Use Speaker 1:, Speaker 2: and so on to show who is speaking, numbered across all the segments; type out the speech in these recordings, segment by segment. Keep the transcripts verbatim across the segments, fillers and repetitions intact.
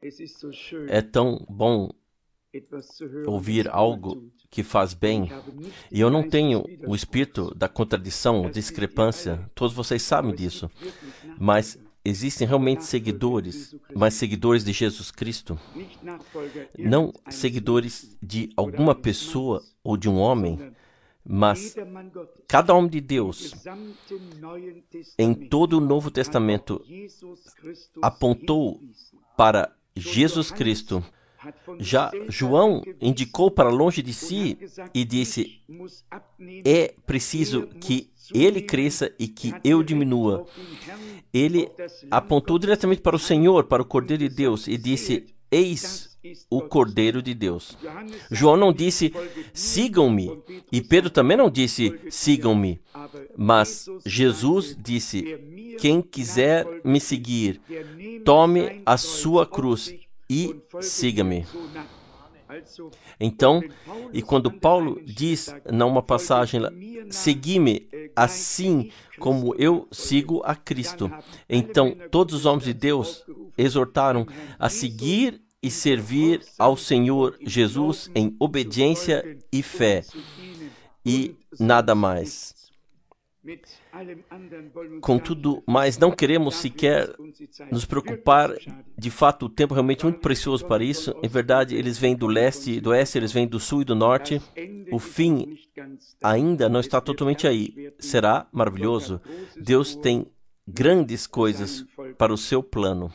Speaker 1: É tão bom ouvir algo que faz bem. E eu não tenho o espírito da contradição, discrepância. Todos vocês sabem disso. Mas existem realmente seguidores, mas seguidores de Jesus Cristo. Não seguidores de alguma pessoa ou de um homem, mas cada homem de Deus, em todo o Novo Testamento, apontou para Jesus Cristo. Já João indicou para longe de si e disse: é preciso que ele cresça e que eu diminua. Ele apontou diretamente para o Senhor, para o Cordeiro de Deus, e disse: eis o Cordeiro de Deus. João não disse: sigam-me. E Pedro também não disse: sigam-me. Mas Jesus disse: quem quiser me seguir, tome a sua cruz e siga-me. Então, e quando Paulo diz numa passagem lá, segui-me assim como eu sigo a Cristo. Então, todos os homens de Deus exortaram a seguir e servir ao Senhor Jesus em obediência e fé, e nada mais. Contudo, mas não queremos sequer nos preocupar. De fato, o tempo é realmente muito precioso para isso. Em verdade, eles vêm do leste e do oeste, eles vêm do sul e do norte. O fim ainda não está totalmente aí. Será maravilhoso. Deus tem grandes coisas para o seu plano.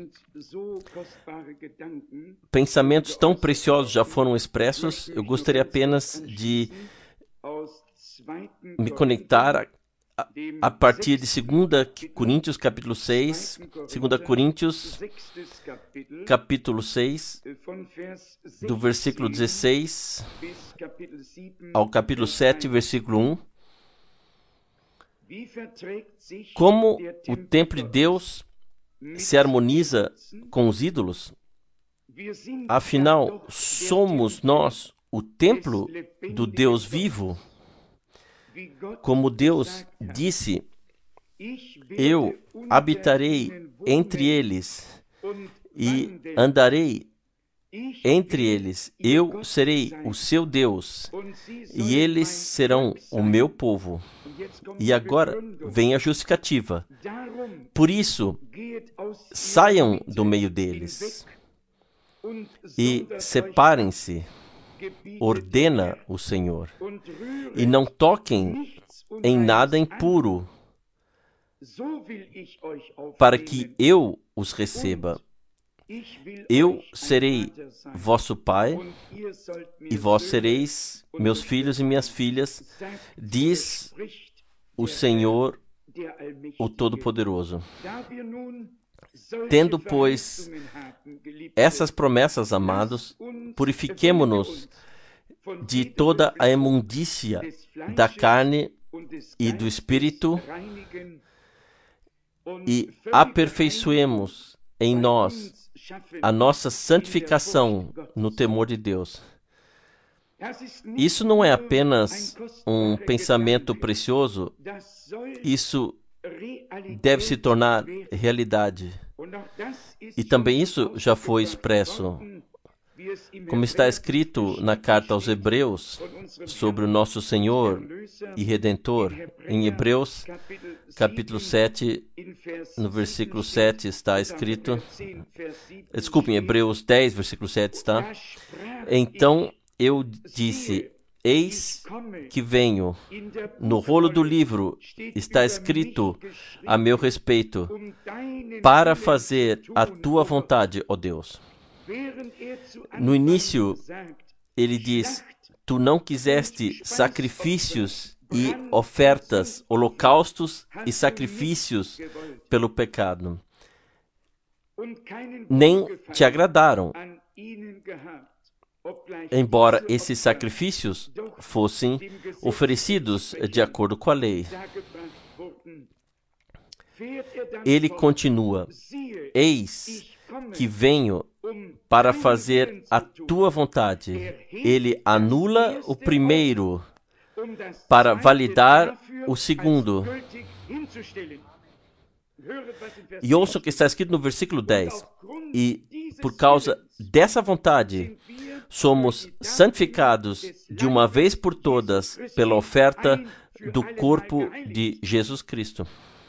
Speaker 1: Pensamentos tão preciosos já foram expressos. Eu gostaria apenas de me conectar a A, a partir de dois Coríntios, capítulo seis, dois Coríntios, capítulo seis, do versículo dezesseis ao capítulo sete, versículo um. Como o templo de Deus se harmoniza com os ídolos? Afinal, somos nós o templo do Deus vivo? Como Deus disse: eu habitarei entre eles e andarei entre eles. Eu serei o seu Deus e eles serão o meu povo. E agora vem a justificativa. Por isso, saiam do meio deles e separem-se, ordena o Senhor, e não toquem em nada impuro, para que eu os receba. Eu serei vosso pai, e vós sereis meus filhos e minhas filhas, diz o Senhor, o Todo-Poderoso. Tendo, pois, essas promessas, amados, purifiquemo-nos de toda a imundícia da carne e do espírito e aperfeiçoemos em nós a nossa santificação no temor de Deus. Isso não é apenas um pensamento precioso, isso deve se tornar realidade. E também isso já foi expresso, como está escrito na carta aos Hebreus, sobre o nosso Senhor e Redentor. Em Hebreus, capítulo sete, no versículo sete está escrito, desculpe, em Hebreus dez, versículo sete está, então eu disse, eis que venho, no rolo do livro está escrito a meu respeito, para fazer a tua vontade, ó Deus. No início, ele diz, tu não quiseste sacrifícios e ofertas, holocaustos e sacrifícios pelo pecado. Nem te agradaram, embora esses sacrifícios fossem oferecidos de acordo com a lei. Ele continua, eis que venho para fazer a tua vontade. Ele anula o primeiro para validar o segundo. E ouçam o que está escrito no versículo dez. E por causa dessa vontade, somos santificados de uma vez por todas pela oferta do corpo de Jesus Cristo.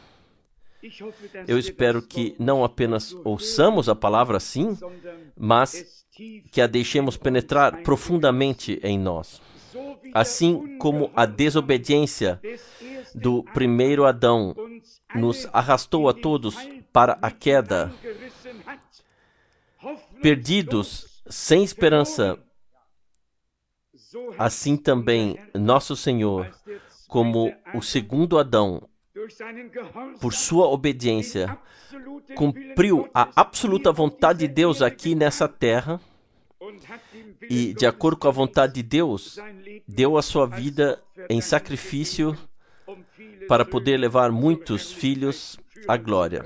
Speaker 1: Eu espero que não apenas ouçamos a palavra assim, mas que a deixemos penetrar profundamente em nós. Assim como a desobediência do primeiro Adão nos arrastou a todos para a queda, perdidos, sem esperança, assim também nosso Senhor, como o segundo Adão, por sua obediência, cumpriu a absoluta vontade de Deus aqui nessa terra e, de acordo com a vontade de Deus, deu a sua vida em sacrifício para poder levar muitos filhos à glória.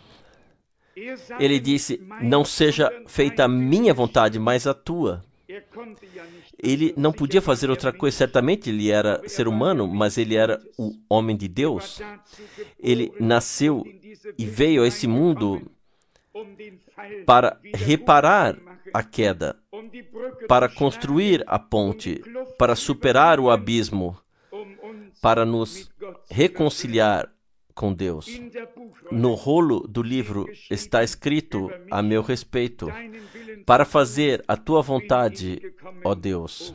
Speaker 1: Ele disse, não seja feita a minha vontade, mas a tua. Ele não podia fazer outra coisa, certamente ele era ser humano, mas ele era o homem de Deus. Ele nasceu e veio a esse mundo para reparar a queda, para construir a ponte, para superar o abismo, para nos reconciliar com Deus. No rolo do livro está escrito a meu respeito, para fazer a tua vontade, ó Deus.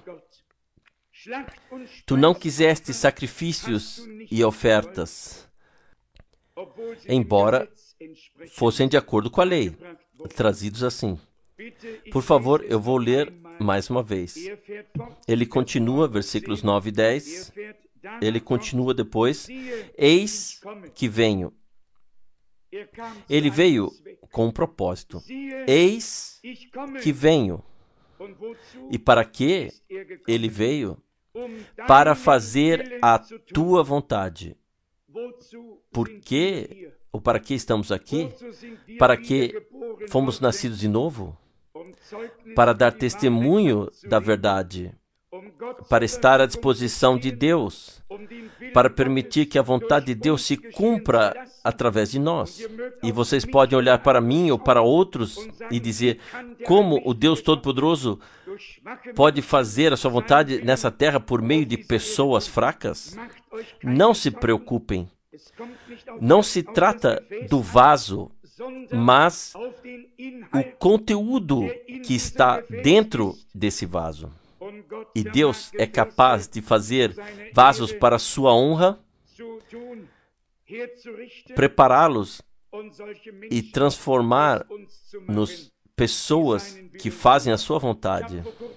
Speaker 1: Tu não quiseste sacrifícios e ofertas, embora fossem de acordo com a lei, trazidos assim. Por favor, eu vou ler mais uma vez. Ele continua, versículos nove e dez. Ele continua depois. Eis que venho. Ele veio com um propósito. Eis que venho. E para que ele veio? Para fazer a tua vontade. Por que, ou para que estamos aqui? Para que fomos nascidos de novo? Para dar testemunho da verdade. Para estar à disposição de Deus, para permitir que a vontade de Deus se cumpra através de nós. E vocês podem olhar para mim ou para outros e dizer, como o Deus Todo-Poderoso pode fazer a sua vontade nessa terra por meio de pessoas fracas? Não se preocupem. Não se trata do vaso, mas o conteúdo que está dentro desse vaso. E Deus é capaz de fazer vasos para a sua honra, prepará-los e transformar-nos pessoas que fazem a sua vontade.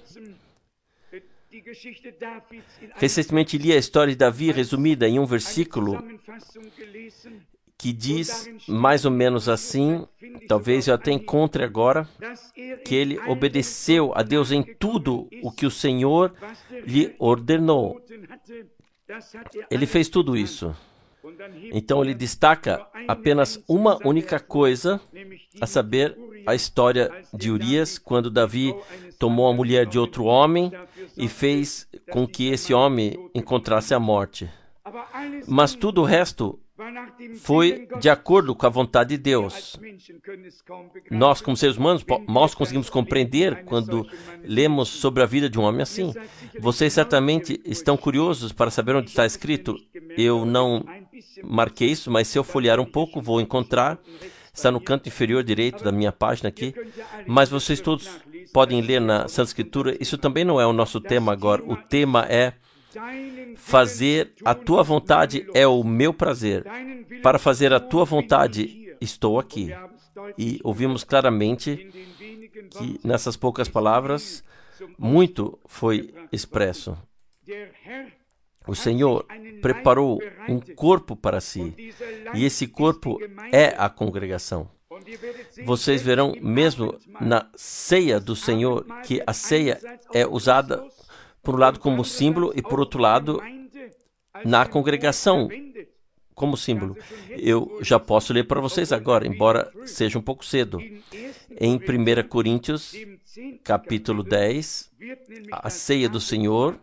Speaker 1: Recentemente li a história de Davi resumida em um versículo que diz mais ou menos assim, talvez eu até encontre agora, que ele obedeceu a Deus em tudo o que o Senhor lhe ordenou. Ele fez tudo isso. Então ele destaca apenas uma única coisa, a saber, a história de Urias, quando Davi tomou a mulher de outro homem e fez com que esse homem encontrasse a morte. Mas tudo o resto foi de acordo com a vontade de Deus. Nós, como seres humanos, mal conseguimos compreender quando lemos sobre a vida de um homem assim. Vocês certamente estão curiosos para saber onde está escrito. Eu não marquei isso, mas se eu folhear um pouco, vou encontrar. Está no canto inferior direito da minha página aqui. Mas vocês todos podem ler na Santa Escritura. Isso também não é o nosso tema agora. O tema é fazer a tua vontade é o meu prazer. Para fazer a tua vontade, estou aqui. E ouvimos claramente que nessas poucas palavras, muito foi expresso. O Senhor preparou um corpo para si. E esse corpo é a congregação. Vocês verão mesmo na ceia do Senhor que a ceia é usada por um lado como símbolo e por outro lado na congregação como símbolo. Eu já posso ler para vocês agora, embora seja um pouco cedo. Em primeira Coríntios, capítulo dez, a ceia do Senhor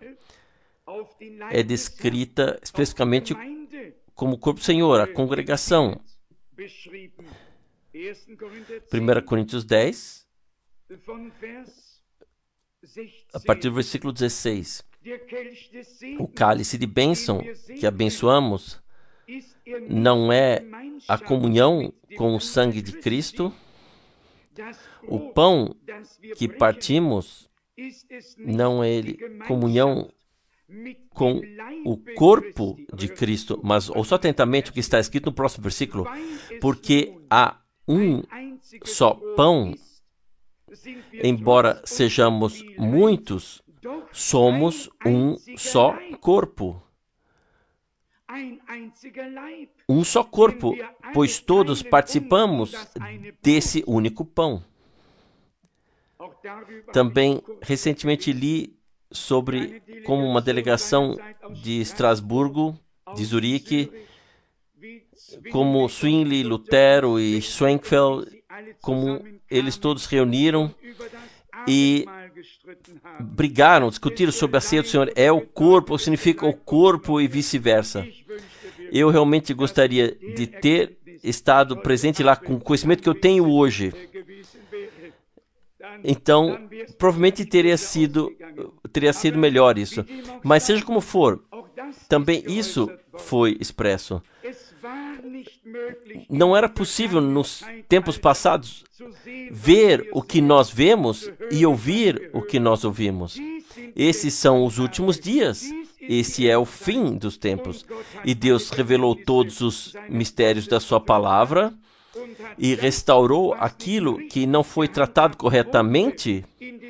Speaker 1: é descrita especificamente como o corpo do Senhor, a congregação. primeira Coríntios dez, a partir do versículo dezesseis. O cálice de bênção que abençoamos não é a comunhão com o sangue de Cristo. O pão que partimos não é ele, comunhão com o corpo de Cristo. Mas ouça atentamente o que está escrito no próximo versículo. Porque há um só pão, embora sejamos muitos, somos um só corpo. Um só corpo, pois todos participamos desse único pão. Também, recentemente li sobre como uma delegação de Estrasburgo, de Zurique, como Zwingli, Lutero e Schwenkfeld, como eles todos reuniram e brigaram, discutiram sobre a ceia do Senhor. É o corpo, ou significa o corpo e vice-versa. Eu realmente gostaria de ter estado presente lá com o conhecimento que eu tenho hoje. Então, provavelmente teria sido, teria sido melhor isso. Mas seja como for, também isso foi expresso. Não era possível nos tempos passados ver o que nós vemos e ouvir o que nós ouvimos. Esses são os últimos dias. Esse é o fim dos tempos. E Deus revelou todos os mistérios da sua palavra e restaurou aquilo que não foi tratado corretamente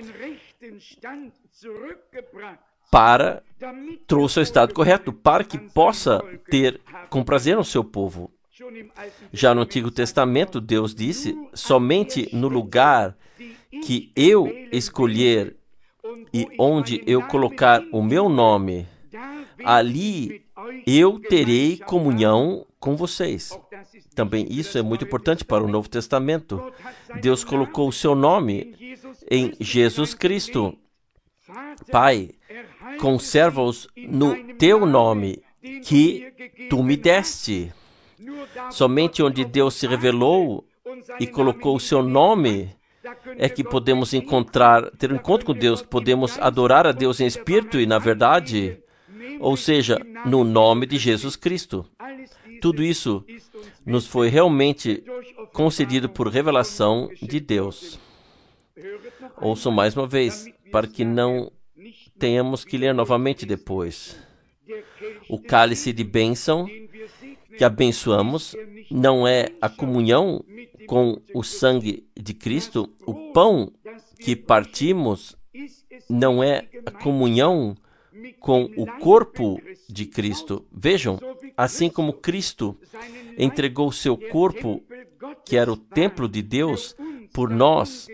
Speaker 1: para trouxe ao estado correto, para que possa ter com prazer no seu povo. Já no Antigo Testamento, Deus disse: somente no lugar que eu escolher e onde eu colocar o meu nome, ali eu terei comunhão com vocês. Também isso é muito importante para o Novo Testamento. Deus colocou o seu nome em Jesus Cristo. Pai, conserva-os no teu nome, que tu me deste. Somente onde Deus se revelou e colocou o seu nome é que podemos encontrar, ter um encontro com Deus, que podemos adorar a Deus em espírito e na verdade, ou seja, no nome de Jesus Cristo. Tudo isso nos foi realmente concedido por revelação de Deus. Ouçam mais uma vez, para que não tenhamos que ler novamente depois. O cálice de bênção que abençoamos não é a comunhão com o sangue de Cristo. O pão que partimos não é a comunhão com o corpo de Cristo. Vejam, assim como Cristo entregou seu corpo, que era o templo de Deus, por nós,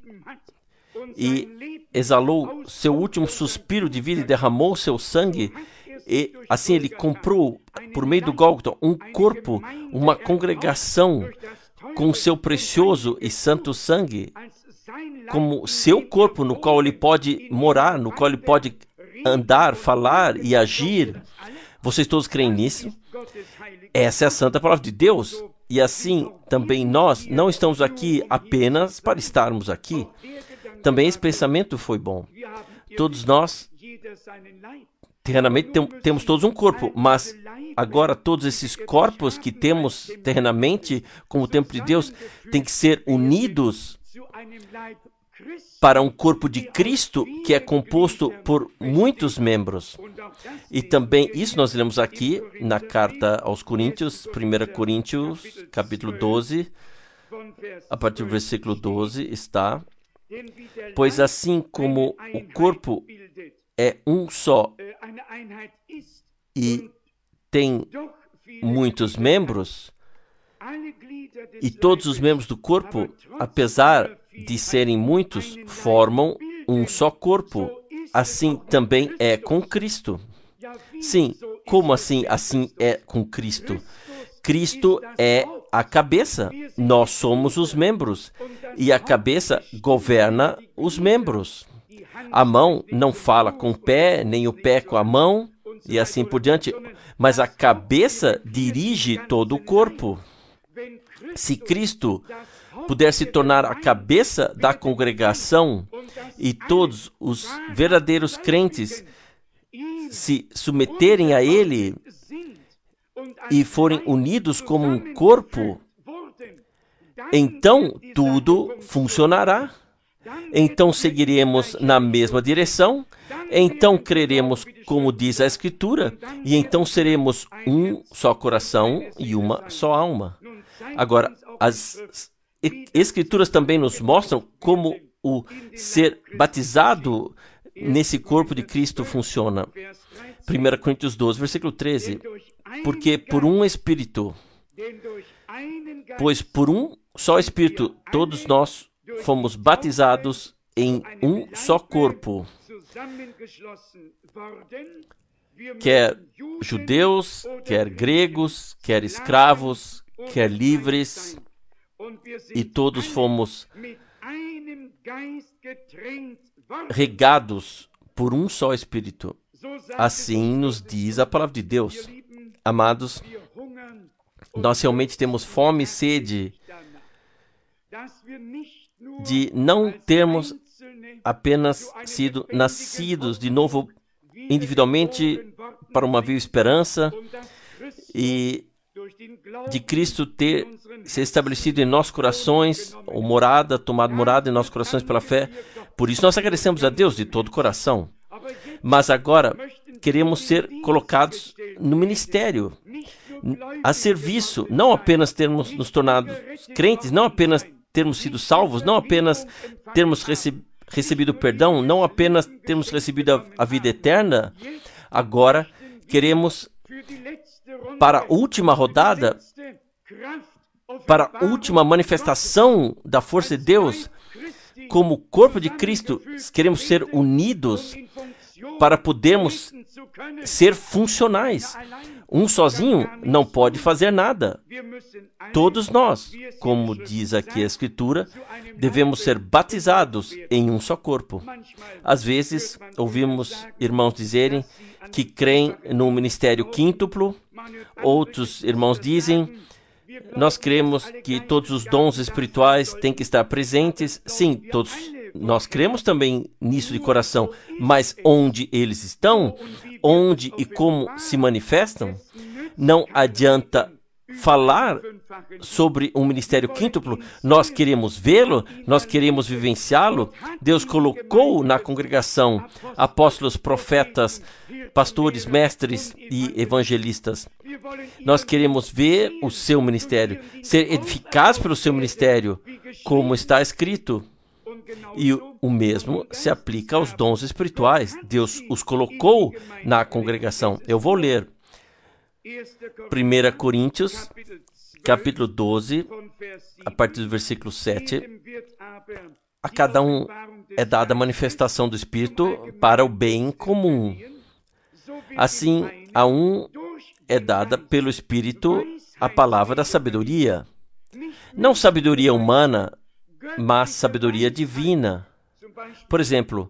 Speaker 1: e exalou seu último suspiro de vida e derramou seu sangue, e assim ele comprou, por meio do Gólgota, um corpo, uma congregação com seu precioso e santo sangue, como seu corpo no qual ele pode morar, no qual ele pode andar, falar e agir. Vocês todos creem nisso? Essa é a santa palavra de Deus. E assim, também nós não estamos aqui apenas para estarmos aqui. Também esse pensamento foi bom. Todos nós, terrenamente, tem, temos todos um corpo, mas agora todos esses corpos que temos terrenamente, como o templo de Deus, têm que ser unidos para um corpo de Cristo que é composto por muitos membros. E também isso nós lemos aqui na carta aos Coríntios, primeira Coríntios, capítulo doze, a partir do versículo doze está: pois assim como o corpo é um só e tem muitos membros, e todos os membros do corpo, apesar de serem muitos, formam um só corpo, assim também é com Cristo. Sim, como assim? Assim é com Cristo. Cristo é a cabeça, nós somos os membros, e a cabeça governa os membros. A mão não fala com o pé, nem o pé com a mão, e assim por diante, mas a cabeça dirige todo o corpo. Se Cristo puder se tornar a cabeça da congregação e todos os verdadeiros crentes se submeterem a Ele e forem unidos como um corpo, então tudo funcionará. Então seguiremos na mesma direção, então creremos como diz a Escritura, e então seremos um só coração e uma só alma. Agora, as Escrituras também nos mostram como o ser batizado nesse corpo de Cristo funciona. primeira Coríntios doze, versículo treze. Porque por um Espírito, pois por um só Espírito, todos nós fomos batizados em um só corpo, quer judeus, quer gregos, quer escravos, quer livres, e todos fomos regados por um só Espírito. Assim nos diz a palavra de Deus. Amados, nós realmente temos fome e sede de não termos apenas sido nascidos de novo individualmente para uma viva esperança e de Cristo ter se estabelecido em nossos corações, ou morada, tomado morada em nossos corações pela fé. Por isso nós agradecemos a Deus de todo o coração. Mas agora queremos ser colocados no ministério, a serviço, não apenas termos nos tornado crentes, não apenas termos sido salvos, não apenas termos rece- recebido perdão, não apenas termos recebido a, a vida eterna. Agora queremos, para a última rodada, para a última manifestação da força de Deus, como corpo de Cristo, queremos ser unidos para podermos ser funcionais. Um sozinho não pode fazer nada. Todos nós, como diz aqui a Escritura, devemos ser batizados em um só corpo. Às vezes, ouvimos irmãos dizerem que creem no ministério quíntuplo. Outros irmãos dizem, nós cremos que todos os dons espirituais têm que estar presentes. Sim, todos nós cremos também nisso de coração, mas onde eles estão, onde e como se manifestam, não adianta falar sobre um ministério quíntuplo. Nós queremos vê-lo, nós queremos vivenciá-lo. Deus colocou na congregação apóstolos, profetas, pastores, mestres e evangelistas. Nós queremos ver o seu ministério, ser eficaz pelo seu ministério, como está escrito. E o mesmo se aplica aos dons espirituais. Deus os colocou na congregação. Eu vou ler primeira Coríntios, capítulo doze, a partir do versículo sete. A cada um é dada a manifestação do Espírito para o bem comum. Assim, a um é dada pelo Espírito a palavra da sabedoria. Não sabedoria humana, mas sabedoria divina. Por exemplo,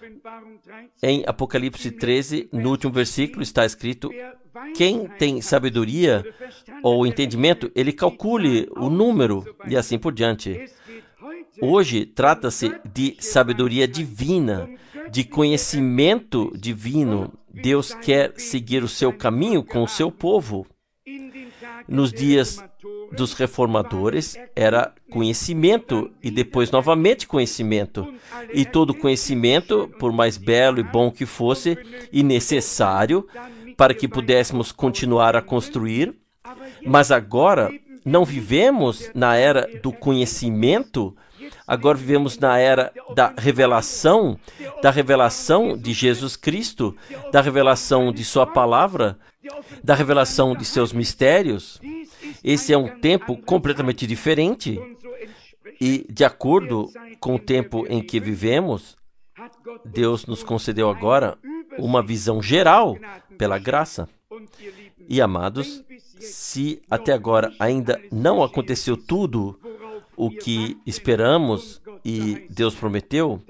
Speaker 1: em Apocalipse treze, no último versículo, está escrito: quem tem sabedoria ou entendimento, ele calcule o número e assim por diante. Hoje trata-se de sabedoria divina, de conhecimento divino. Deus quer seguir o seu caminho com o seu povo. Nos dias dos reformadores era conhecimento e depois novamente conhecimento. E todo conhecimento, por mais belo e bom que fosse, e necessário para que pudéssemos continuar a construir, mas agora não vivemos na era do conhecimento, agora vivemos na era da revelação, da revelação de Jesus Cristo, da revelação de sua palavra, da revelação de seus mistérios. Esse é um tempo completamente diferente e, de acordo com o tempo em que vivemos, Deus nos concedeu agora uma visão geral pela graça. E, amados, se até agora ainda não aconteceu tudo o que esperamos e Deus prometeu,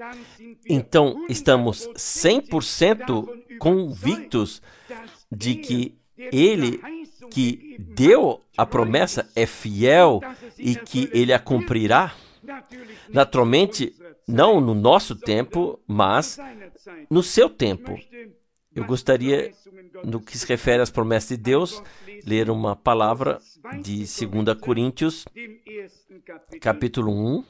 Speaker 1: então estamos cem por cento convictos de que Ele que deu a promessa é fiel e que ele a cumprirá. Naturalmente, não no nosso tempo, mas no seu tempo. Eu gostaria, no que se refere às promessas de Deus, ler uma palavra de segunda Coríntios, capítulo um.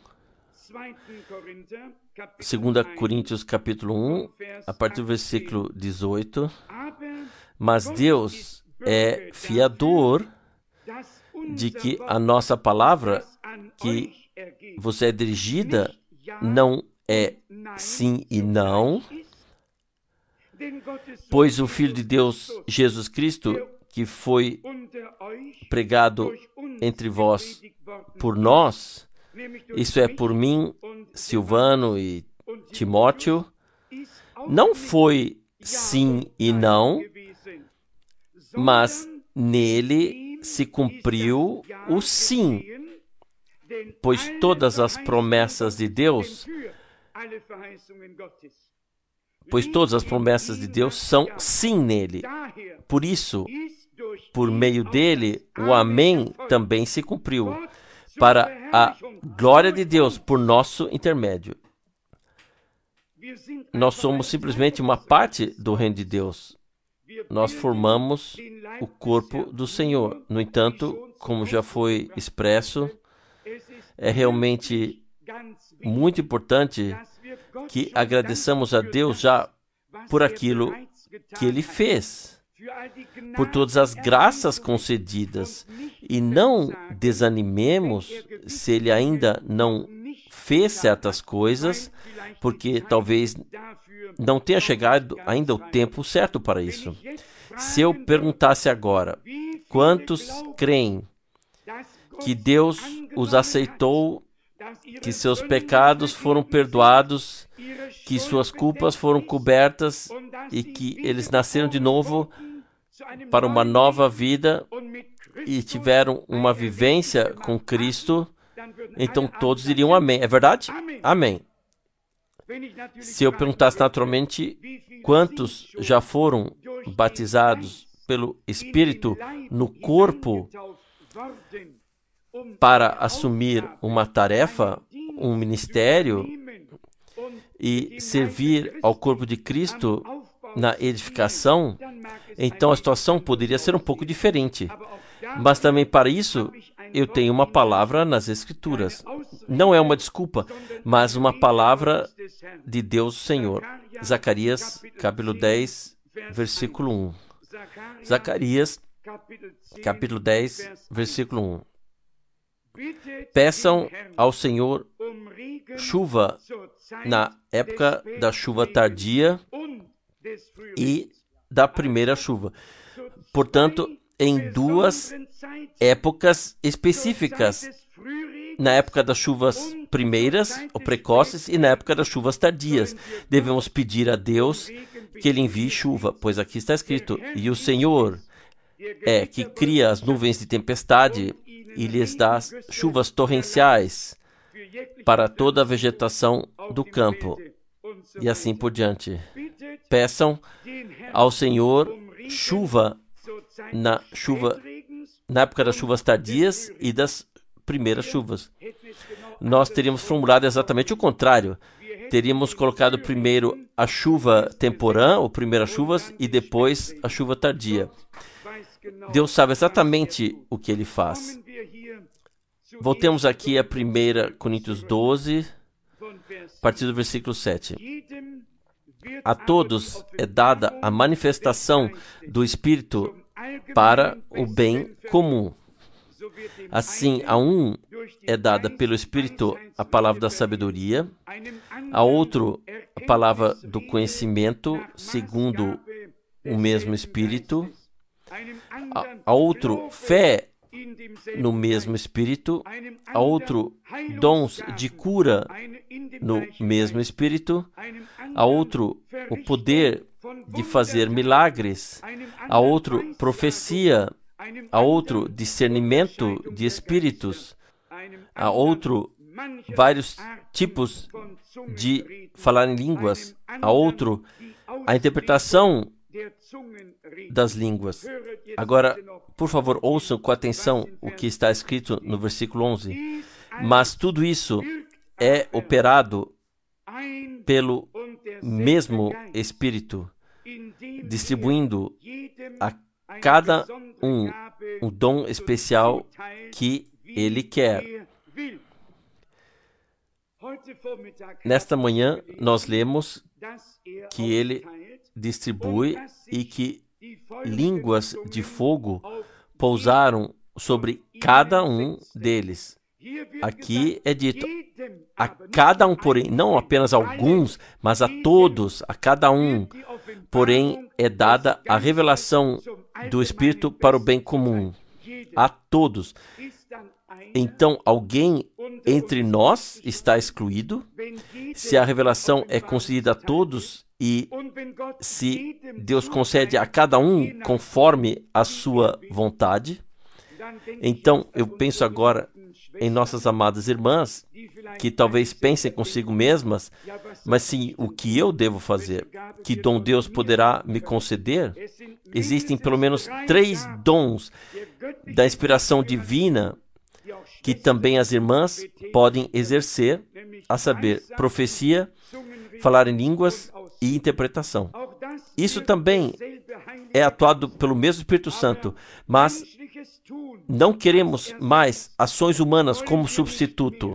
Speaker 1: segunda Coríntios, capítulo um, a partir do versículo dezoito. Mas Deus é fiador de que a nossa palavra que você é dirigida não é sim e não, pois o Filho de Deus, Jesus Cristo, que foi pregado entre vós por nós, isso é, por mim, Silvano e Timóteo, não foi sim e não, mas nele se cumpriu o sim, pois todas as promessas de Deus, pois todas as promessas de Deus são sim nele. Por isso, por meio dele, o amém também se cumpriu, para a glória de Deus por nosso intermédio. Nós somos simplesmente uma parte do reino de Deus. Nós formamos o corpo do Senhor. No entanto, como já foi expresso, é realmente muito importante que agradeçamos a Deus já por aquilo que Ele fez, por todas as graças concedidas, e não desanimemos se Ele ainda não fez certas coisas, porque talvez não tenha chegado ainda o tempo certo para isso. Se eu perguntasse agora, quantos creem que Deus os aceitou, que seus pecados foram perdoados, que suas culpas foram cobertas e que eles nasceram de novo para uma nova vida e tiveram uma vivência com Cristo, então todos diriam amém. É verdade? Amém. Se eu perguntasse naturalmente quantos já foram batizados pelo Espírito no corpo para assumir uma tarefa, um ministério e servir ao corpo de Cristo na edificação, então a situação poderia ser um pouco diferente. Mas também para isso eu tenho uma palavra nas Escrituras. Não é uma desculpa, mas uma palavra de Deus Senhor. Zacarias, capítulo dez, versículo um. Zacarias, capítulo dez, versículo um. Peçam ao Senhor chuva na época da chuva tardia e da primeira chuva. Portanto, em duas épocas específicas, na época das chuvas primeiras ou precoces e na época das chuvas tardias. Devemos pedir a Deus que Ele envie chuva, pois aqui está escrito, e o Senhor é que cria as nuvens de tempestade e lhes dá chuvas torrenciais para toda a vegetação do campo, e assim por diante. Peçam ao Senhor chuva na chuva na época das chuvas tardias e das primeiras chuvas. Nós teríamos formulado exatamente o contrário. Teríamos colocado primeiro a chuva temporã, ou primeiras chuvas, e depois a chuva tardia. Deus sabe exatamente o que Ele faz. Voltemos aqui a primeira Coríntios doze, a partir do versículo sete. A todos é dada a manifestação do Espírito para o bem comum. Assim, a um é dada pelo Espírito a palavra da sabedoria, a outro a palavra do conhecimento, segundo o mesmo Espírito, a, a outro fé no mesmo Espírito, a outro dons de cura no mesmo Espírito, a outro o poder de fazer milagres, a outro profecia, a outro discernimento de espíritos, a outro vários tipos de falar em línguas, a outro a interpretação das línguas. Agora, por favor, ouçam com atenção o que está escrito no versículo onze. Mas tudo isso é operado pelo mesmo Espírito, distribuindo a cada um um dom especial que Ele quer. Nesta manhã, nós lemos que Ele distribui e que línguas de fogo pousaram sobre cada um deles. Aqui é dito, a cada um, porém, não apenas alguns, mas a todos, a cada um, porém, é dada a revelação do Espírito para o bem comum. A todos. Então, alguém entre nós está excluído? Se a revelação é concedida a todos e se Deus concede a cada um conforme a sua vontade, então eu penso agora em nossas amadas irmãs, que talvez pensem consigo mesmas, mas sim, o que eu devo fazer? Que dom Deus poderá me conceder? Existem pelo menos três dons da inspiração divina que também as irmãs podem exercer, a saber, profecia, falar em línguas e interpretação. Isso também é atuado pelo mesmo Espírito Santo, mas não queremos mais ações humanas como substituto.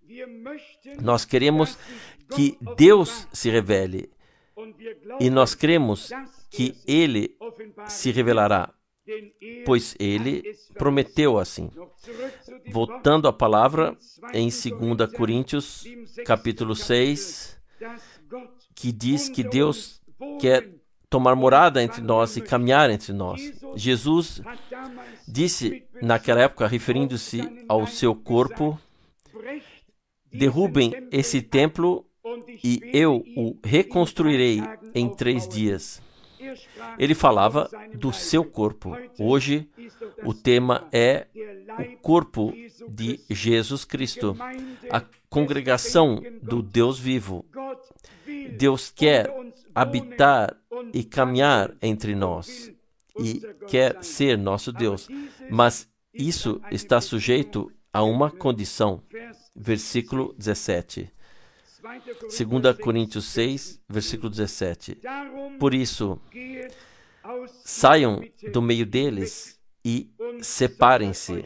Speaker 1: Nós queremos que Deus se revele e nós cremos que Ele se revelará, pois Ele prometeu assim. Voltando à palavra em dois Coríntios, capítulo seis, que diz que Deus quer tomar morada entre nós e caminhar entre nós. Jesus disse naquela época, referindo-se ao seu corpo, derrubem esse templo e eu o reconstruirei em três dias. Ele falava do seu corpo. Hoje, o tema é o corpo de Jesus Cristo, a congregação do Deus vivo. Deus quer habitar e caminhar entre nós e quer ser nosso Deus, mas isso está sujeito a uma condição. Versículo dezessete. dois Coríntios seis, versículo dezessete. Por isso, saiam do meio deles e separem-se,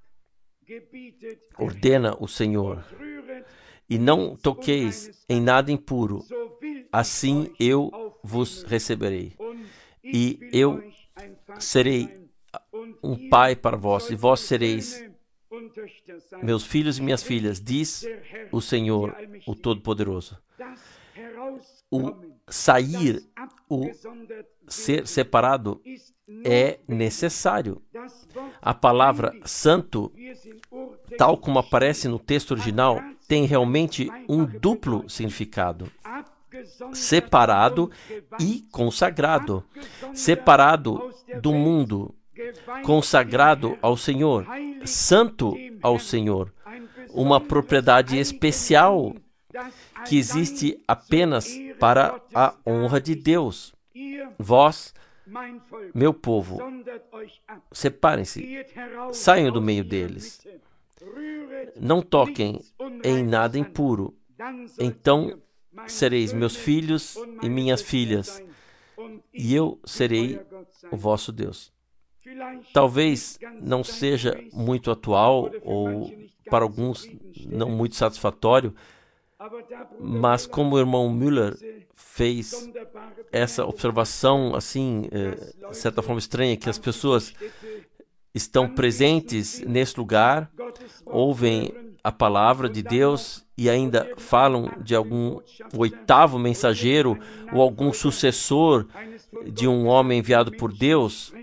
Speaker 1: ordena o Senhor, e não toqueis em nada impuro, assim eu vos receberei, e eu serei um pai para vós, e vós sereis meus filhos e minhas filhas, diz o Senhor, o Todo-Poderoso. O sair, o ser separado é necessário. A palavra santo, tal como aparece no texto original, tem realmente um duplo significado. Separado e consagrado. Separado do mundo, consagrado ao Senhor, santo ao Senhor, uma propriedade especial que existe apenas para a honra de Deus. Vós, meu povo, separem-se, saiam do meio deles. Não toquem em nada impuro. Então sereis meus filhos e minhas filhas, e eu serei o vosso Deus. Talvez não seja muito atual ou para alguns não muito satisfatório, mas como o irmão Müller fez essa observação assim, eh, de certa forma estranha, que as pessoas estão presentes nesse lugar, ouvem a palavra de Deus e ainda falam de algum oitavo mensageiro ou algum sucessor de um homem enviado por Deus.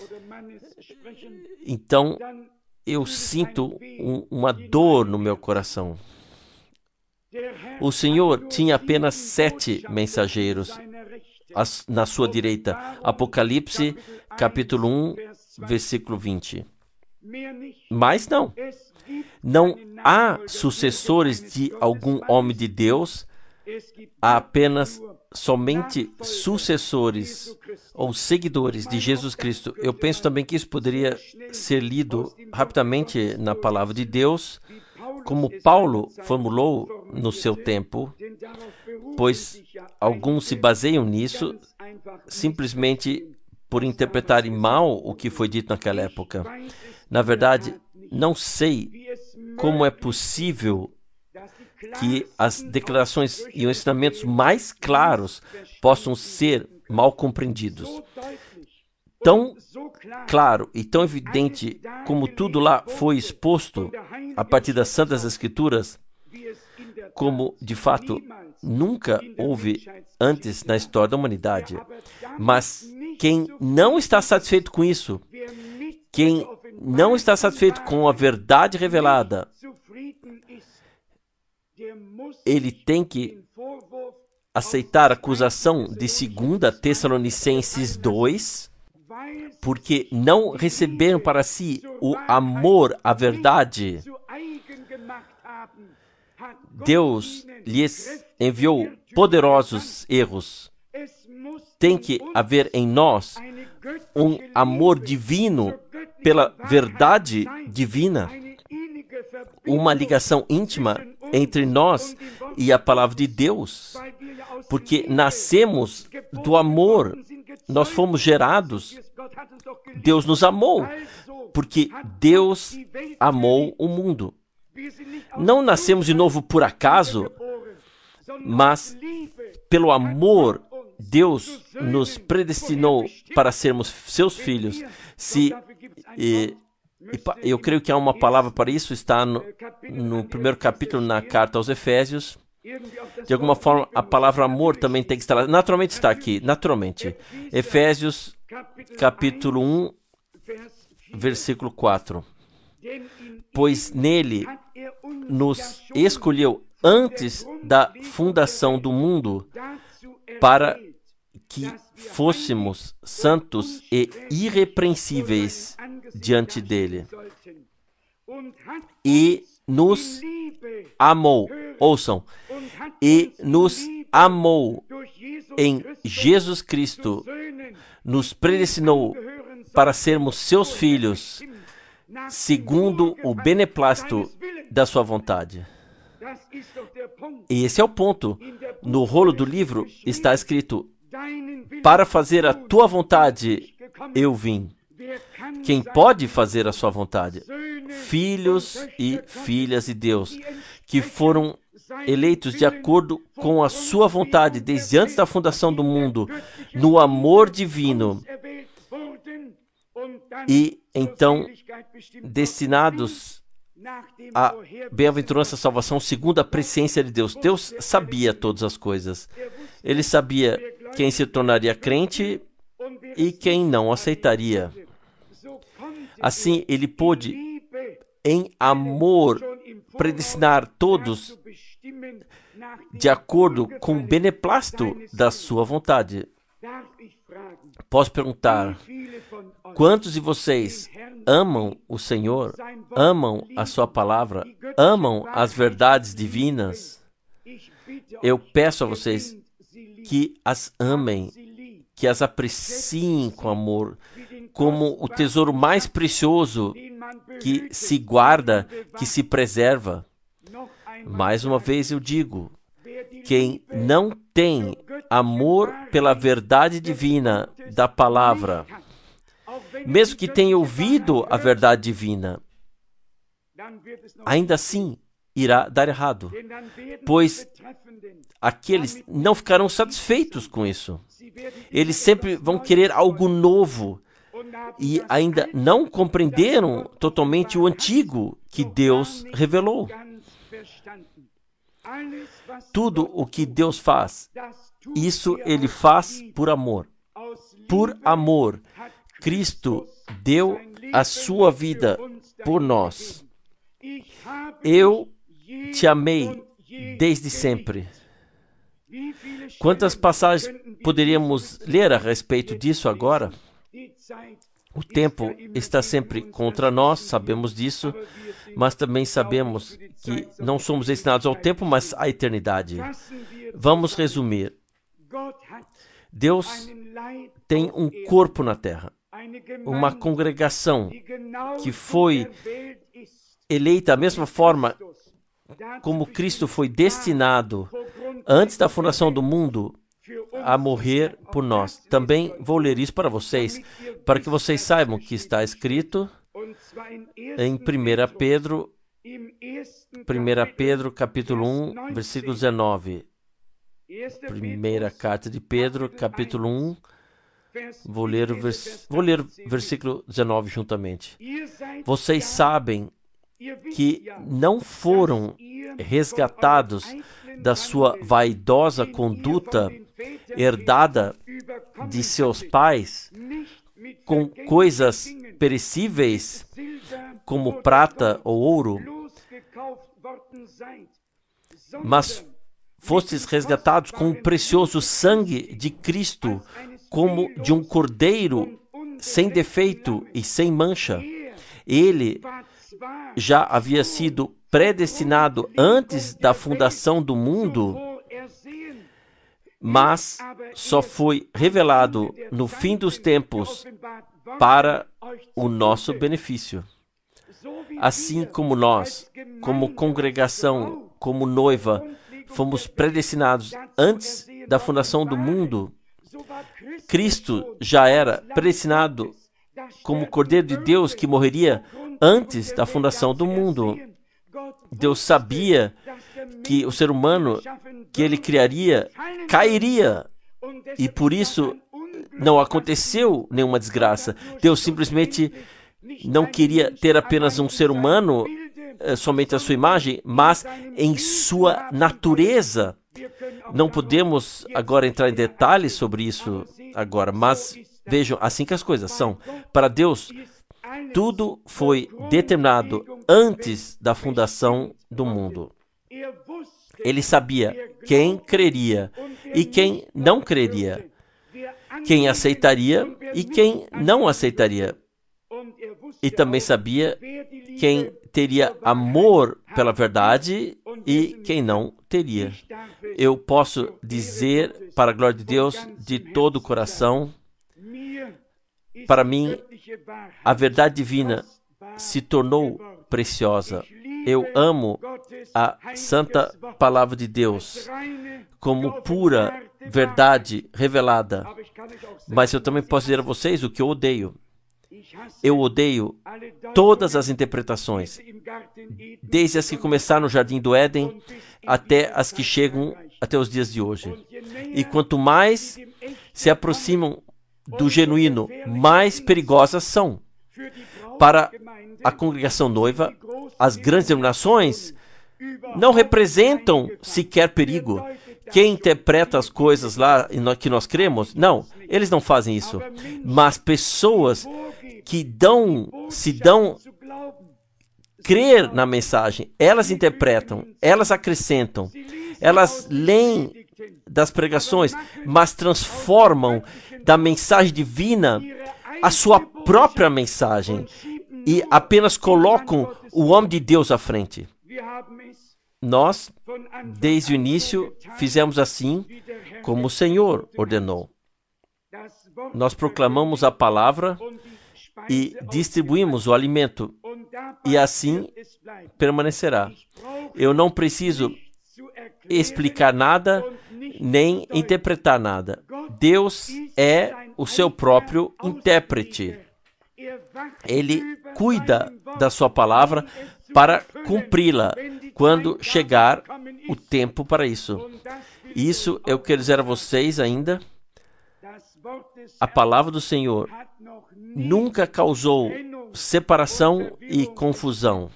Speaker 1: Então, eu sinto um, uma dor no meu coração. O Senhor tinha apenas sete mensageiros na sua direita. Apocalipse, capítulo um, versículo vinte. Mas não. Não há sucessores de algum homem de Deus. Há apenas somente sucessores ou seguidores de Jesus Cristo. Eu penso também que isso poderia ser lido rapidamente na palavra de Deus, como Paulo formulou no seu tempo, pois alguns se baseiam nisso simplesmente por interpretarem mal o que foi dito naquela época. Na verdade, não sei como é possível que as declarações e os ensinamentos mais claros possam ser mal compreendidos. Tão claro e tão evidente como tudo lá foi exposto a partir das Santas Escrituras, como de fato nunca houve antes na história da humanidade. Mas quem não está satisfeito com isso, quem não está satisfeito com a verdade revelada, ele tem que aceitar a acusação de segunda Tessalonicenses dois, porque não receberam para si o amor à verdade. Deus lhes enviou poderosos erros. Tem que haver em nós um amor divino pela verdade divina, uma ligação íntima entre nós e a palavra de Deus, porque nascemos do amor, nós fomos gerados, Deus nos amou, porque Deus amou o mundo. Não nascemos de novo por acaso, mas pelo amor, Deus nos predestinou para sermos seus filhos. Se e, e, eu creio que há uma palavra para isso, está no, no primeiro capítulo na carta aos Efésios. De alguma forma, a palavra amor também tem que estar lá. Naturalmente está aqui, naturalmente. Efésios, capítulo um, versículo quatro. Pois nele nos escolheu antes da fundação do mundo para que fôssemos santos e irrepreensíveis diante dele. E nos amou, ouçam, e nos amou em Jesus Cristo, nos predestinou para sermos seus filhos, segundo o beneplácito da sua vontade. E esse é o ponto. No rolo do livro está escrito: para fazer a tua vontade eu vim. Quem pode fazer a sua vontade? Filhos e filhas de Deus, que foram eleitos de acordo com a sua vontade desde antes da fundação do mundo, no amor divino, e então destinados a bem-aventurança, salvação, segundo a presciência de Deus. Deus sabia todas as coisas. Ele sabia quem se tornaria crente e quem não aceitaria. Assim, ele pôde, em amor, predestinar todos de acordo com o beneplácito da sua vontade. Posso perguntar, quantos de vocês amam o Senhor, amam a sua palavra, amam as verdades divinas? Eu peço a vocês que as amem, que as apreciem com amor, como o tesouro mais precioso que se guarda, que se preserva. Mais uma vez eu digo, quem não tem amor pela verdade divina da palavra, mesmo que tenha ouvido a verdade divina, ainda assim irá dar errado, pois aqueles não ficarão satisfeitos com isso. Eles sempre vão querer algo novo e ainda não compreenderam totalmente o antigo que Deus revelou. Tudo o que Deus faz, isso Ele faz por amor. Por amor, Cristo deu a sua vida por nós. Eu te amei desde sempre. Quantas passagens poderíamos ler a respeito disso agora? O tempo está sempre contra nós, sabemos disso, mas também sabemos que não somos destinados ao tempo, mas à eternidade. Vamos resumir. Deus tem um corpo na terra, uma congregação que foi eleita da mesma forma como Cristo foi destinado antes da fundação do mundo a morrer por nós. Também vou ler isso para vocês, para que vocês saibam que está escrito em primeira Pedro, primeira Pedro, capítulo um, versículo dezenove. Primeira carta de Pedro, capítulo um, vou ler o, vers... vou ler o versículo dezenove juntamente. Vocês sabem que não foram resgatados da sua vaidosa conduta herdada de seus pais com coisas perecíveis como prata ou ouro, mas fostes resgatados com o precioso sangue de Cristo, como de um cordeiro sem defeito e sem mancha. Ele já havia sido predestinado antes da fundação do mundo, mas só foi revelado no fim dos tempos para o nosso benefício. Assim como nós, como congregação, como noiva, fomos predestinados antes da fundação do mundo, Cristo já era predestinado como Cordeiro de Deus que morreria antes da fundação do mundo. Deus sabia que o ser humano que ele criaria cairia, e por isso não aconteceu nenhuma desgraça. Deus simplesmente não queria ter apenas um ser humano somente a sua imagem, mas em sua natureza. Não podemos agora entrar em detalhes sobre isso agora, mas vejam, assim que as coisas são. Para Deus, tudo foi determinado antes da fundação do mundo. Ele sabia quem creria e quem não creria, quem aceitaria e quem não aceitaria. E também sabia quem teria amor pela verdade e quem não teria. Eu posso dizer, para a glória de Deus, de todo o coração, para mim, a verdade divina se tornou preciosa. Eu amo a santa palavra de Deus como pura verdade revelada. Mas eu também posso dizer a vocês o que eu odeio. Eu odeio todas as interpretações, desde as que começaram no Jardim do Éden até as que chegam até os dias de hoje. E quanto mais se aproximam do genuíno, mais perigosas são. Para a congregação noiva, as grandes denominações não representam sequer perigo. Quem interpreta as coisas lá que nós cremos, não, eles não fazem isso. Mas pessoas que dão, se dão crer na mensagem, elas interpretam, elas acrescentam, elas leem das pregações, mas transformam da mensagem divina a sua própria mensagem e apenas colocam o homem de Deus à frente. Nós, desde o início, fizemos assim como o Senhor ordenou. Nós proclamamos a palavra e distribuímos o alimento, e assim permanecerá. Eu não preciso explicar nada, nem interpretar nada. Deus é o seu próprio intérprete. Ele cuida da sua palavra para cumpri-la quando chegar o tempo para isso. Isso eu quero dizer a vocês ainda. A palavra do Senhor nunca causou separação e confusão.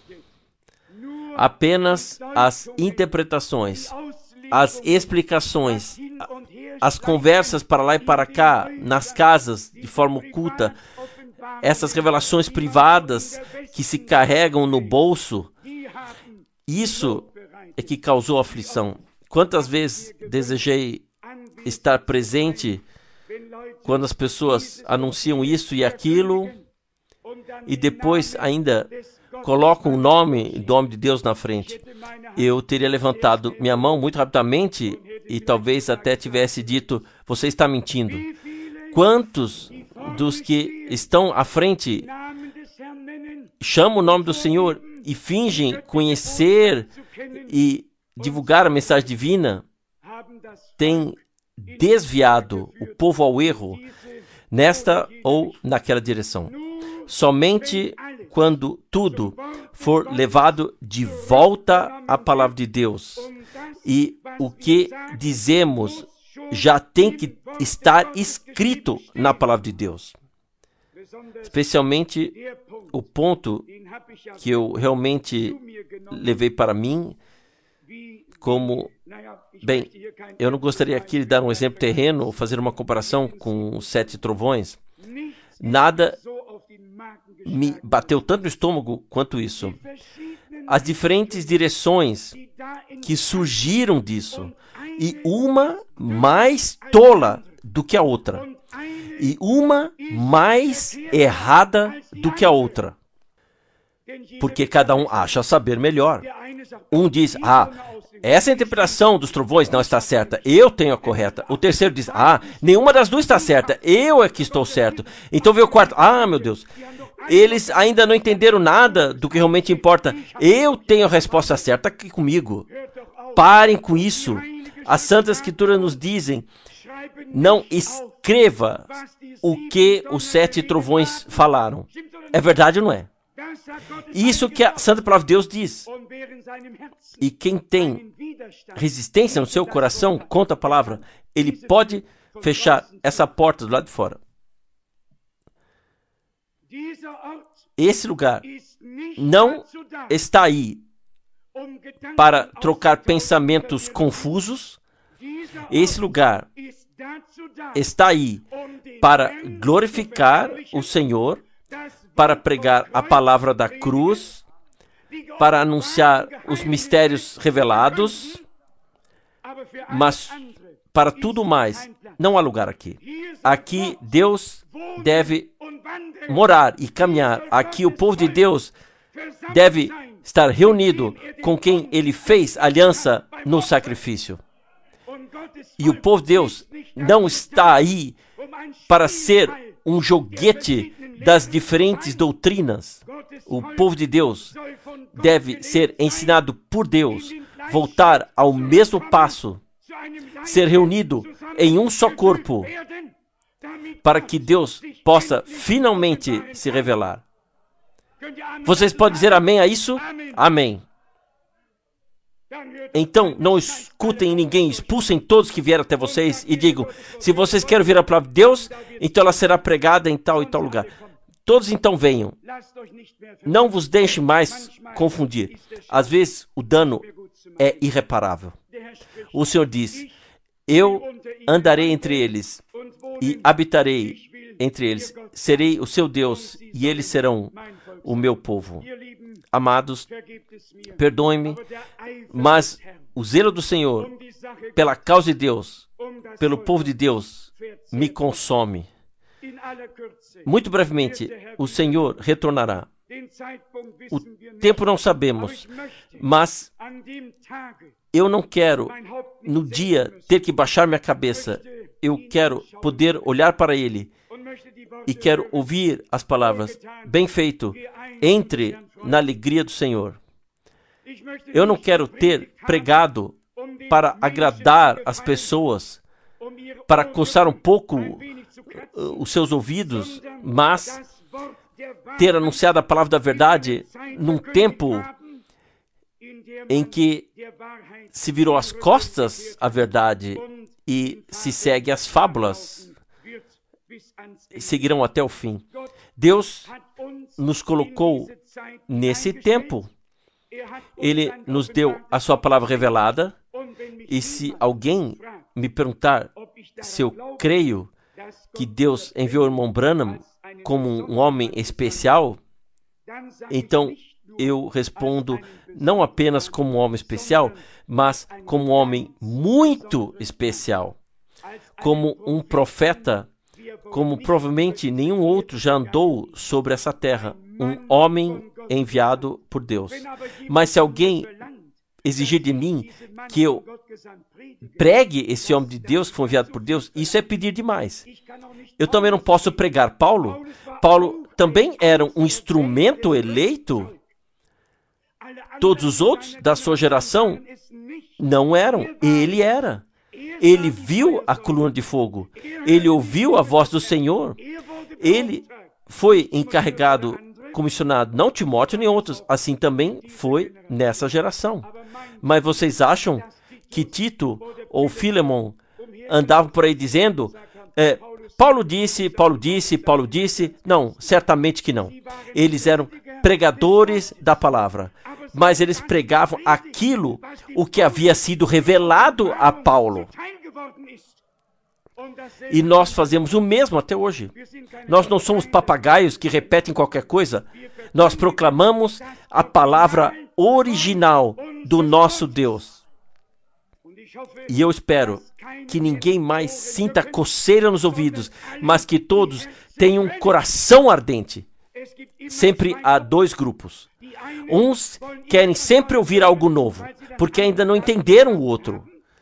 Speaker 1: Apenas as interpretações, as explicações, as conversas para lá e para cá, nas casas, de forma oculta, essas revelações privadas que se carregam no bolso, isso é que causou aflição. Quantas vezes desejei estar presente quando as pessoas anunciam isso e aquilo e depois ainda colocam o nome do homem de Deus na frente. Eu teria levantado minha mão muito rapidamente e talvez até tivesse dito, você está mentindo. Quantos dos que estão à frente chamam o nome do Senhor e fingem conhecer e divulgar a mensagem divina, têm desviado o povo ao erro nesta ou naquela direção. Somente quando tudo for levado de volta à palavra de Deus e o que dizemos já tem que estar escrito na palavra de Deus. Especialmente o ponto que eu realmente levei para mim como... Bem, eu não gostaria aqui de dar um exemplo terreno ou fazer uma comparação com os sete trovões. Nada me bateu tanto no estômago quanto isso. As diferentes direções que surgiram disso, e uma mais tola do que a outra, e uma mais errada do que a outra, porque cada um acha saber melhor. Um diz, ah, essa interpretação dos trovões não está certa, eu tenho a correta. O terceiro diz, ah, nenhuma das duas está certa, eu é que estou certo. Então veio o quarto, ah, meu Deus, eles ainda não entenderam nada do que realmente importa. Eu tenho a resposta certa aqui comigo. Parem com isso. As Santas Escrituras nos dizem, não escreva o que os sete trovões falaram. É verdade ou não é? Isso que a Santa Palavra de Deus diz. E quem tem resistência no seu coração contra a palavra, ele pode fechar essa porta do lado de fora. Esse lugar não está aí para trocar pensamentos confusos. Esse lugar está aí para glorificar o Senhor, para pregar a palavra da cruz, para anunciar os mistérios revelados, mas para tudo mais, não há lugar aqui. Aqui Deus deve morar e caminhar. Aqui o povo de Deus deve estar reunido com quem ele fez aliança no sacrifício. E o povo de Deus não está aí para ser um joguete das diferentes doutrinas. O povo de Deus deve ser ensinado por Deus, voltar ao mesmo passo, ser reunido em um só corpo, para que Deus possa finalmente se revelar. Vocês podem dizer amém a isso? Amém. Então, não escutem ninguém, expulsem todos que vieram até vocês e digam, se vocês querem ouvir a palavra de Deus, então ela será pregada em tal e tal lugar. Todos então venham. Não vos deixe mais confundir. Às vezes, o dano é irreparável. O Senhor diz, eu andarei entre eles e habitarei entre eles. Serei o seu Deus e eles serão o meu povo. Amados, perdoem-me, mas o zelo do Senhor pela causa de Deus, pelo povo de Deus, me consome. Muito brevemente, o Senhor retornará. O tempo não sabemos, mas eu não quero, no dia, ter que baixar minha cabeça. Eu quero poder olhar para Ele e quero ouvir as palavras, bem feito, entre na alegria do Senhor. Eu não quero ter pregado para agradar as pessoas, para coçar um pouco os seus ouvidos, mas ter anunciado a palavra da verdade num tempo em que se virou as costas à verdade e se segue as fábulas, seguirão até o fim. Deus nos colocou nesse tempo. Ele nos deu a sua palavra revelada, e se alguém me perguntar se eu creio que Deus enviou o irmão Branham como um homem especial, então eu respondo não apenas como um homem especial, mas como um homem muito especial, como um profeta, como provavelmente nenhum outro já andou sobre essa terra, um homem enviado por Deus. Mas se alguém exigir de mim que eu pregue esse homem de Deus que foi enviado por Deus, isso é pedir demais. Eu também não posso pregar Paulo. Paulo também era um instrumento eleito. Todos os outros da sua geração não eram. Ele era. Ele viu a coluna de fogo. Ele ouviu a voz do Senhor. Ele foi encarregado, comissionado, não Timóteo nem outros. Assim também foi nessa geração. Mas vocês acham que Tito ou Filemon andavam por aí dizendo, é, Paulo disse, Paulo disse, Paulo disse? Não, certamente que não. Eles eram pregadores da palavra, mas eles pregavam aquilo o que havia sido revelado a Paulo. E nós fazemos o mesmo até hoje. Nós não somos papagaios que repetem qualquer coisa. Nós proclamamos a palavra original do nosso Deus. E eu espero que ninguém mais sinta coceira nos ouvidos, mas que todos tenham um coração ardente. Sempre há dois grupos. Uns querem sempre ouvir algo novo, porque ainda não entenderam o outro.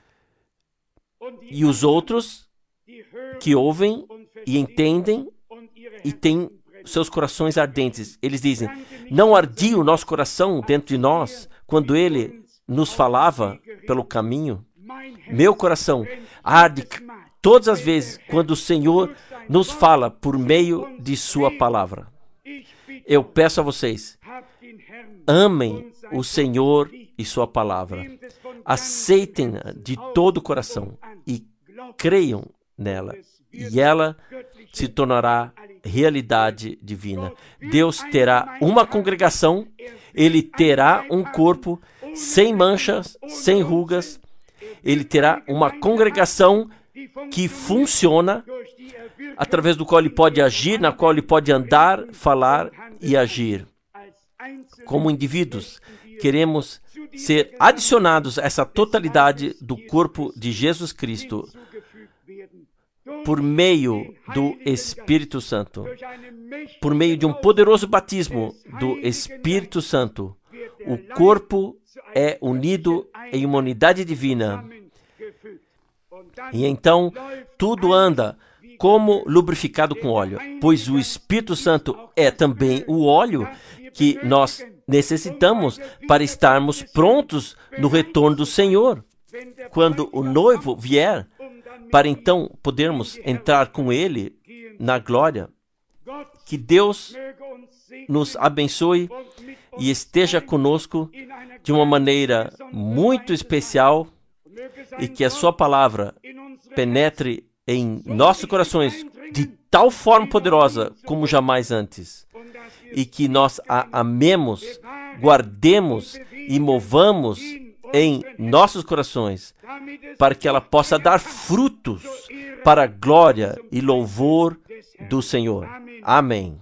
Speaker 1: E os outros que ouvem e entendem e têm seus corações ardentes. Eles dizem, não ardia o nosso coração dentro de nós quando ele nos falava pelo caminho? Meu coração arde todas as vezes quando o Senhor nos fala por meio de sua palavra. Eu peço a vocês, amem o Senhor e sua palavra. Aceitem-na de todo o coração e creiam nela. E ela se tornará realidade divina. Deus terá uma congregação, ele terá um corpo sem manchas, sem rugas. Ele terá uma congregação que funciona, através do qual ele pode agir, na qual ele pode andar, falar e agir. Como indivíduos, queremos ser adicionados a essa totalidade do corpo de Jesus Cristo por meio do Espírito Santo. Por meio de um poderoso batismo do Espírito Santo, o corpo é unido em uma unidade divina. E então, tudo anda como lubrificado com óleo, pois o Espírito Santo é também o óleo que nós necessitamos para estarmos prontos no retorno do Senhor. Quando o noivo vier, para então podermos entrar com ele na glória. Que Deus nos abençoe e esteja conosco de uma maneira muito especial e que a sua palavra penetre em nossos corações de tal forma poderosa como jamais antes e que nós a amemos, guardemos e movamos em nossos corações para que ela possa dar frutos para a glória e louvor do Senhor. Amém.